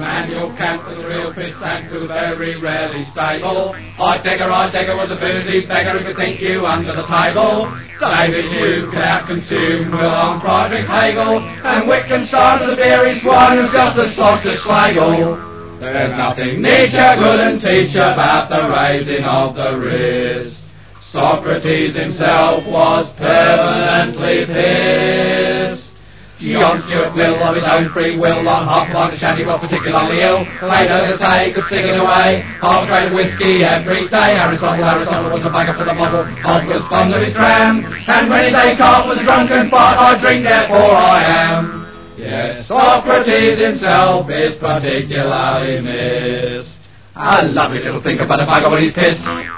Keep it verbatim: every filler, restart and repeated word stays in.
Immanuel Kant was a real piss and who very rarely stable. Heidegger, Heidegger was a boozy beggar who could think you under the table. David Hume could out-consume Wilhelm Friedrich Hegel, and Wittgenstein was a beery swine who's just as slosh as Schlegel. There's nothing Nietzsche couldn't teach about the raising of the wrist. Socrates himself was permanently pissed. John Stuart Mill, of his own free will, on half a pint of shandy, was particularly ill. Plato, to say, could sing it away, half a crate of whiskey every day. Aristotle, Aristotle was a bagger for the bottle, Hobbes was fond of his dram. And when his Descartes was a drunken fart, I drink, therefore I am. Yes, Socrates himself is particularly missed. A lovely little think about a bugger when he's pissed.